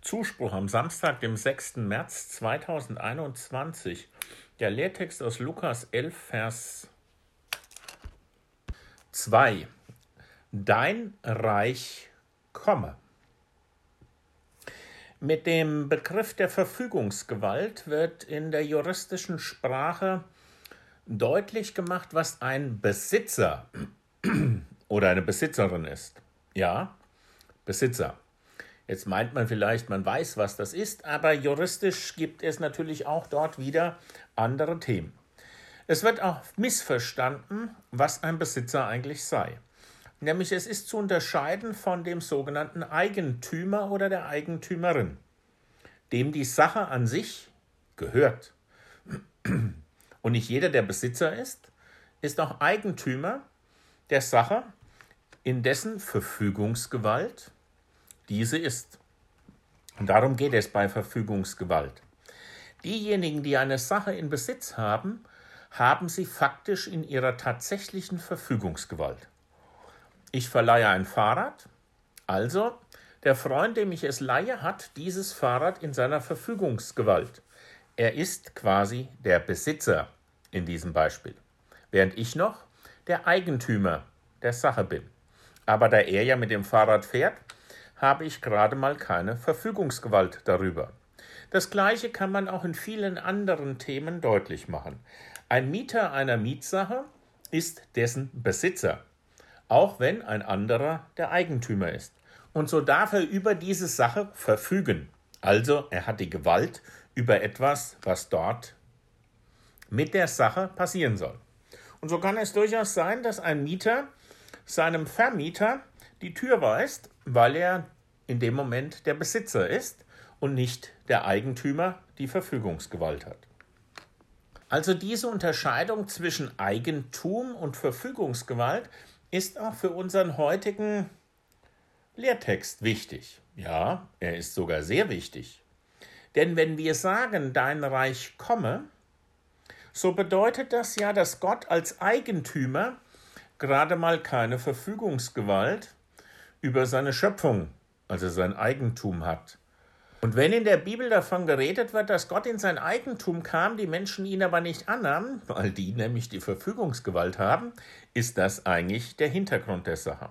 Zuspruch am Samstag, dem 6. März 2021. Der Lehrtext aus Lukas 11, Vers 2. Dein Reich komme. Mit dem Begriff der Verfügungsgewalt wird in der juristischen Sprache deutlich gemacht, was ein Besitzer oder eine Besitzerin ist. Ja, Besitzer. Jetzt meint man vielleicht, man weiß, was das ist, aber juristisch gibt es natürlich auch dort wieder andere Themen. Es wird auch missverstanden, was ein Besitzer eigentlich sei. Nämlich es ist zu unterscheiden von dem sogenannten Eigentümer oder der Eigentümerin, dem die Sache an sich gehört. Und nicht jeder, der Besitzer ist auch Eigentümer der Sache, in dessen Verfügungsgewalt diese ist. Und darum geht es bei Verfügungsgewalt. Diejenigen, die eine Sache in Besitz haben, haben sie faktisch in ihrer tatsächlichen Verfügungsgewalt. Ich verleihe ein Fahrrad, also der Freund, dem ich es leihe, hat dieses Fahrrad in seiner Verfügungsgewalt. Er ist quasi der Besitzer in diesem Beispiel, während ich noch der Eigentümer der Sache bin. Aber da er ja mit dem Fahrrad fährt, habe ich gerade mal keine Verfügungsgewalt darüber. Das Gleiche kann man auch in vielen anderen Themen deutlich machen. Ein Mieter einer Mietsache ist dessen Besitzer, auch wenn ein anderer der Eigentümer ist. Und so darf er über diese Sache verfügen. Also er hat die Gewalt über etwas, was dort mit der Sache passieren soll. Und so kann es durchaus sein, dass ein Mieter seinem Vermieter die Tür weist, weil er in dem Moment der Besitzer ist und nicht der Eigentümer die Verfügungsgewalt hat. Also diese Unterscheidung zwischen Eigentum und Verfügungsgewalt ist auch für unseren heutigen Lehrtext wichtig. Ja, er ist sogar sehr wichtig. Denn wenn wir sagen, dein Reich komme, so bedeutet das ja, dass Gott als Eigentümer gerade mal keine Verfügungsgewalt über seine Schöpfung, also sein Eigentum hat. Und wenn in der Bibel davon geredet wird, dass Gott in sein Eigentum kam, die Menschen ihn aber nicht annahmen, weil die nämlich die Verfügungsgewalt haben, ist das eigentlich der Hintergrund der Sache.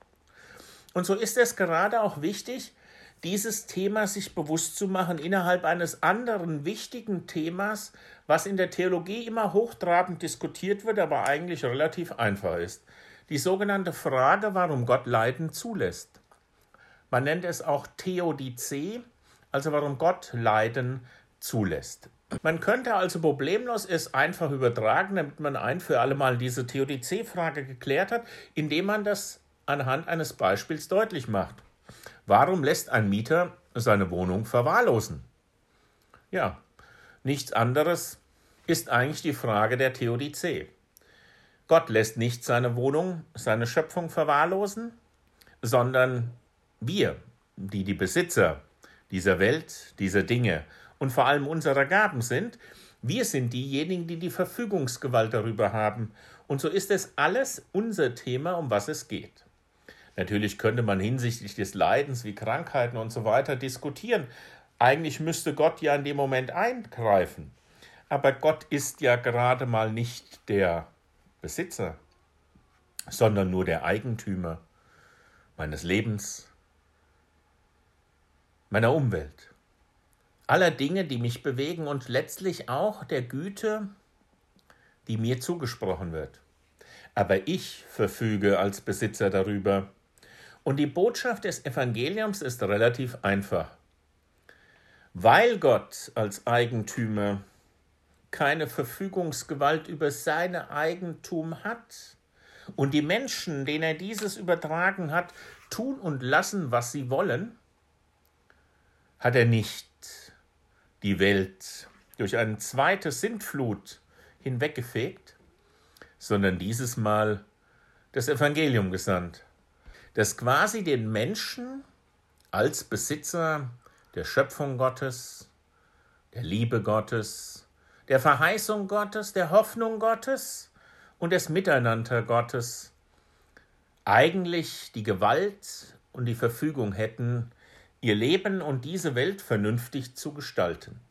Und so ist es gerade auch wichtig, dieses Thema sich bewusst zu machen innerhalb eines anderen wichtigen Themas, was in der Theologie immer hochtrabend diskutiert wird, aber eigentlich relativ einfach ist. Die sogenannte Frage, warum Gott Leiden zulässt. Man nennt es auch Theodizee, also warum Gott Leiden zulässt. Man könnte also problemlos es einfach übertragen, damit man ein für alle Mal diese Theodizee-Frage geklärt hat, indem man das anhand eines Beispiels deutlich macht. Warum lässt ein Mieter seine Wohnung verwahrlosen? Ja, nichts anderes ist eigentlich die Frage der Theodizee. Gott lässt nicht seine Wohnung, seine Schöpfung verwahrlosen, sondern wir, die Besitzer dieser Welt, dieser Dinge und vor allem unserer Gaben sind, wir sind diejenigen, die die Verfügungsgewalt darüber haben. Und so ist es alles unser Thema, um was es geht. Natürlich könnte man hinsichtlich des Leidens wie Krankheiten und so weiter diskutieren. Eigentlich müsste Gott ja in dem Moment eingreifen. Aber Gott ist ja gerade mal nicht der Besitzer, sondern nur der Eigentümer meines Lebens, meiner Umwelt, aller Dinge, die mich bewegen und letztlich auch der Güte, die mir zugesprochen wird. Aber ich verfüge als Besitzer darüber. Und die Botschaft des Evangeliums ist relativ einfach. Weil Gott als Eigentümer keine Verfügungsgewalt über sein Eigentum hat und die Menschen, denen er dieses übertragen hat, tun und lassen, was sie wollen, hat er nicht die Welt durch eine zweite Sintflut hinweggefegt, sondern dieses Mal das Evangelium gesandt, das quasi den Menschen als Besitzer der Schöpfung Gottes, der Liebe Gottes, der Verheißung Gottes, der Hoffnung Gottes und des Miteinander Gottes eigentlich die Gewalt und die Verfügung hätten, ihr Leben und diese Welt vernünftig zu gestalten.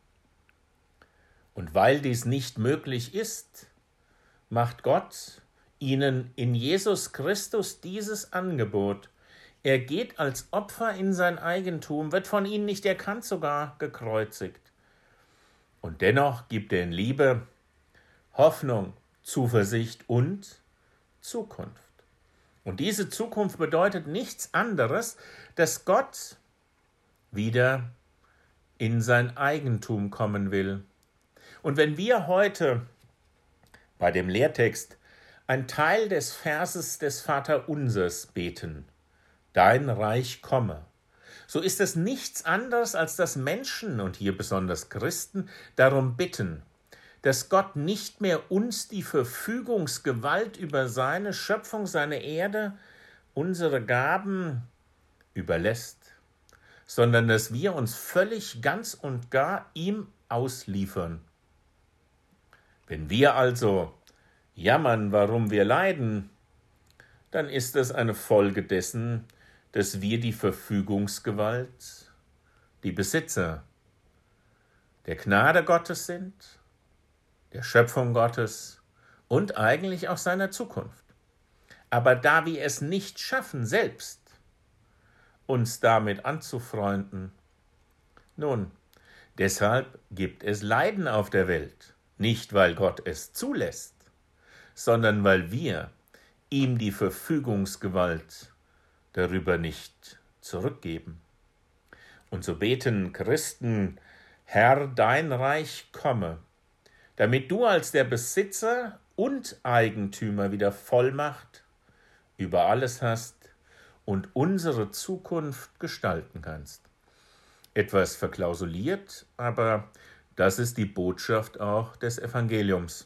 Und weil dies nicht möglich ist, macht Gott ihnen in Jesus Christus dieses Angebot. Er geht als Opfer in sein Eigentum, wird von ihnen nicht erkannt, sogar gekreuzigt. Und dennoch gibt er in Liebe Hoffnung, Zuversicht und Zukunft. Und diese Zukunft bedeutet nichts anderes, dass Gott wieder in sein Eigentum kommen will. Und wenn wir heute bei dem Lehrtext einen Teil des Verses des Vaterunsers beten, dein Reich komme, so ist es nichts anderes, als dass Menschen, und hier besonders Christen, darum bitten, dass Gott nicht mehr uns die Verfügungsgewalt über seine Schöpfung, seine Erde, unsere Gaben überlässt, sondern dass wir uns völlig ganz und gar ihm ausliefern. Wenn wir also jammern, warum wir leiden, dann ist das eine Folge dessen, dass wir die Verfügungsgewalt, die Besitzer der Gnade Gottes sind, der Schöpfung Gottes und eigentlich auch seiner Zukunft. Aber da wir es nicht schaffen, selbst uns damit anzufreunden, nun, deshalb gibt es Leiden auf der Welt, nicht weil Gott es zulässt, sondern weil wir ihm die Verfügungsgewalt darüber nicht zurückgeben. Und so beten Christen, Herr, dein Reich komme, damit du als der Besitzer und Eigentümer wieder Vollmacht über alles hast und unsere Zukunft gestalten kannst. Etwas verklausuliert, aber das ist die Botschaft auch des Evangeliums.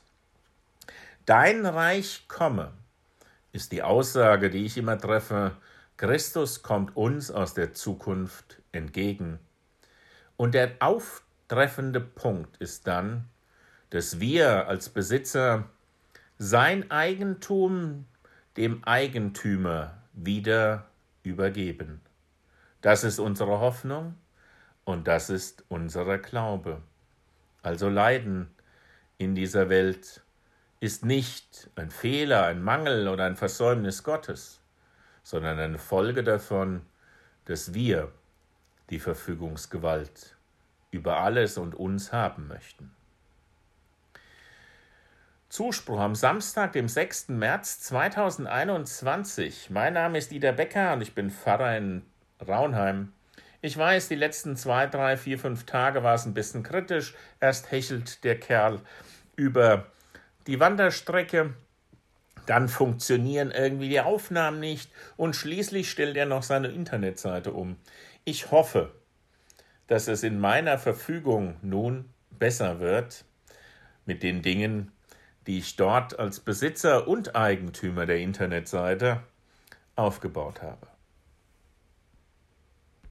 Dein Reich komme, ist die Aussage, die ich immer treffe. Christus kommt uns aus der Zukunft entgegen. Und der auftreffende Punkt ist dann, dass wir als Besitzer sein Eigentum dem Eigentümer wieder übergeben. Das ist unsere Hoffnung und das ist unser Glaube. Also Leiden in dieser Welt ist nicht ein Fehler, ein Mangel oder ein Versäumnis Gottes, sondern eine Folge davon, dass wir die Verfügungsgewalt über alles und uns haben möchten. Zuspruch am Samstag, dem 6. März 2021. Mein Name ist Dieter Becker und ich bin Pfarrer in Raunheim. Ich weiß, die letzten 2, 3, 4, 5 Tage war es ein bisschen kritisch. Erst hechelt der Kerl über die Wanderstrecke, dann funktionieren irgendwie die Aufnahmen nicht und schließlich stellt er noch seine Internetseite um. Ich hoffe, dass es in meiner Verfügung nun besser wird mit den Dingen, die ich dort als Besitzer und Eigentümer der Internetseite aufgebaut habe.